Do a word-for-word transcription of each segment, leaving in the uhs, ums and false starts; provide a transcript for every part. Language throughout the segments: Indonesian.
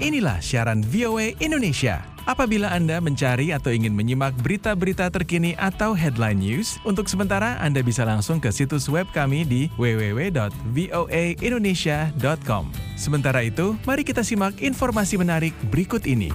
Inilah siaran V O A Indonesia. Apabila Anda mencari atau ingin menyimak berita-berita terkini atau headline news, untuk sementara Anda bisa langsung ke situs web kami di w w w dot voa indonesia dot com. Sementara itu, mari kita simak informasi menarik berikut ini.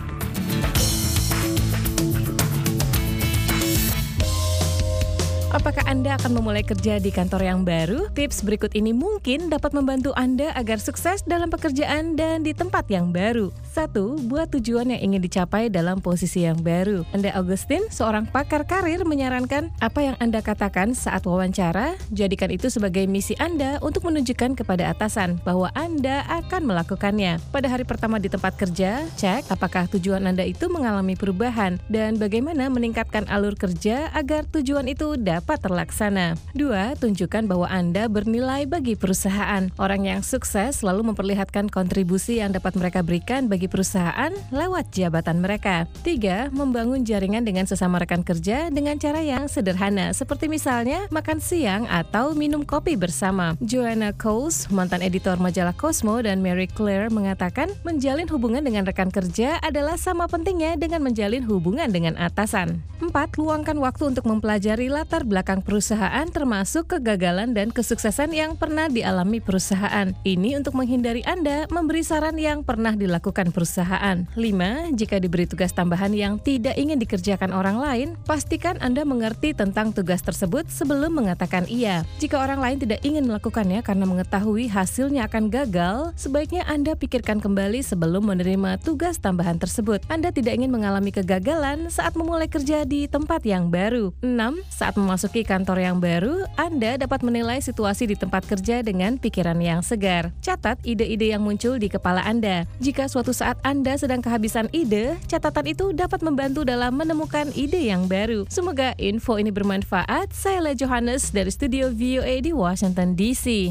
Apakah Anda akan memulai kerja di kantor yang baru? Tips berikut ini mungkin dapat membantu Anda agar sukses dalam pekerjaan dan di tempat yang baru. Satu, buat tujuan yang ingin dicapai dalam posisi yang baru. Anda Augustin, seorang pakar karir, menyarankan apa yang Anda katakan saat wawancara, jadikan itu sebagai misi Anda untuk menunjukkan kepada atasan bahwa Anda akan melakukannya. Pada hari pertama di tempat kerja, cek apakah tujuan Anda itu mengalami perubahan dan bagaimana meningkatkan alur kerja agar tujuan itu dapat dapat terlaksana. Dua, tunjukkan bahwa Anda bernilai bagi perusahaan. Orang yang sukses selalu memperlihatkan kontribusi yang dapat mereka berikan bagi perusahaan lewat jabatan mereka. Tiga, membangun jaringan dengan sesama rekan kerja dengan cara yang sederhana, seperti misalnya makan siang atau minum kopi bersama. Joanna Coles, mantan editor majalah Cosmo, dan Mary Claire mengatakan, menjalin hubungan dengan rekan kerja adalah sama pentingnya dengan menjalin hubungan dengan atasan. Empat, luangkan waktu untuk mempelajari latar belakang perusahaan termasuk kegagalan dan kesuksesan yang pernah dialami perusahaan. Ini untuk menghindari Anda memberi saran yang pernah dilakukan perusahaan. Lima, jika diberi tugas tambahan yang tidak ingin dikerjakan orang lain, pastikan Anda mengerti tentang tugas tersebut sebelum mengatakan iya. Jika orang lain tidak ingin melakukannya karena mengetahui hasilnya akan gagal, sebaiknya Anda pikirkan kembali sebelum menerima tugas tambahan tersebut. Anda tidak ingin mengalami kegagalan saat memulai kerja di tempat yang baru. Enam, saat memasuki kantor yang baru, Anda dapat menilai situasi di tempat kerja dengan pikiran yang segar. Catat ide-ide yang muncul di kepala Anda. Jika suatu saat Anda sedang kehabisan ide, catatan itu dapat membantu dalam menemukan ide yang baru. Semoga info ini bermanfaat. Saya Le Johannes dari studio V O A di Washington D C.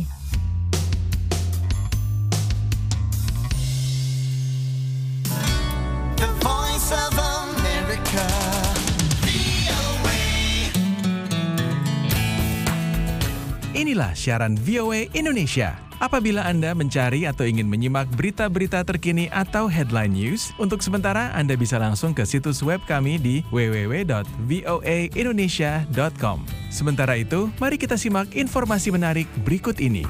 The Voice of America. Inilah siaran V O A Indonesia. Apabila Anda mencari atau ingin menyimak berita-berita terkini atau headline news, untuk sementara Anda bisa langsung ke situs web kami di w w w dot voa indonesia dot com. Sementara itu, mari kita simak informasi menarik berikut ini.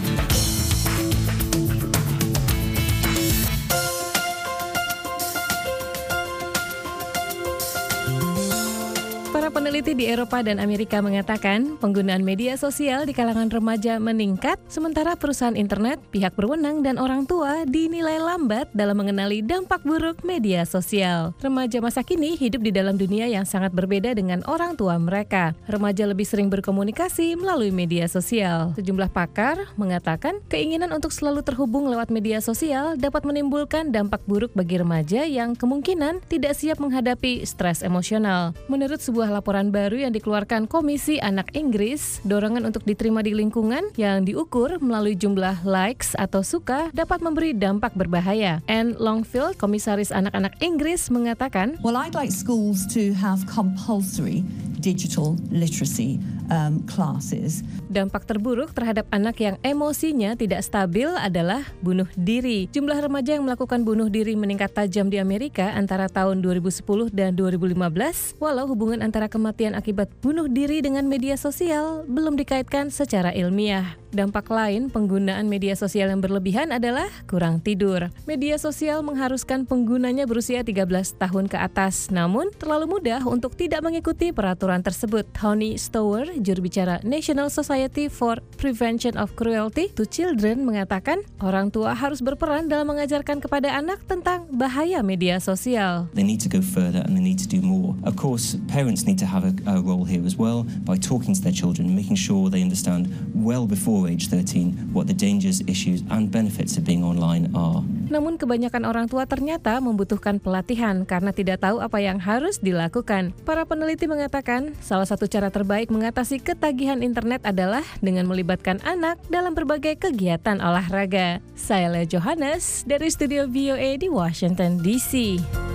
Peneliti di Eropa dan Amerika mengatakan penggunaan media sosial di kalangan remaja meningkat, sementara perusahaan internet, pihak berwenang, dan orang tua dinilai lambat dalam mengenali dampak buruk media sosial. Remaja masa kini hidup di dalam dunia yang sangat berbeda dengan orang tua mereka. Remaja lebih sering berkomunikasi melalui media sosial. Sejumlah pakar mengatakan keinginan untuk selalu terhubung lewat media sosial dapat menimbulkan dampak buruk bagi remaja yang kemungkinan tidak siap menghadapi stres emosional. Menurut sebuah laporan baru yang dikeluarkan Komisi Anak Inggris, dorongan untuk diterima di lingkungan yang diukur melalui jumlah likes atau suka dapat memberi dampak berbahaya. Anne Longfield, komisaris anak-anak Inggris, mengatakan, Well, I'd like schools to have compulsory digital literacy um, classes. Dampak terburuk terhadap anak yang emosinya tidak stabil adalah bunuh diri. Jumlah remaja yang melakukan bunuh diri meningkat tajam di Amerika antara tahun dua ribu sepuluh dan dua ribu lima belas, walau hubungan antara kematian akibat bunuh diri dengan media sosial belum dikaitkan secara ilmiah. Dampak lain penggunaan media sosial yang berlebihan adalah kurang tidur. Media sosial mengharuskan penggunanya berusia tiga belas tahun ke atas, namun terlalu mudah untuk tidak mengikuti peraturan tersebut. Tony Stower, juru bicara National Society for Prevention of Cruelty to Children, mengatakan orang tua harus berperan dalam mengajarkan kepada anak tentang bahaya media sosial. They need to go further and they need to do more. Of course, parents need to have a, a role here as well by talking to their children, making sure they understand well before age thirteen what the dangers, issues and benefits of being online are. Namun kebanyakan orang tua ternyata membutuhkan pelatihan karena tidak tahu apa yang harus dilakukan. Para peneliti mengatakan salah satu cara terbaik mengatasi ketagihan internet adalah dengan melibatkan anak dalam berbagai kegiatan olahraga. Saya Le Johannes dari studio V O A di Washington D C.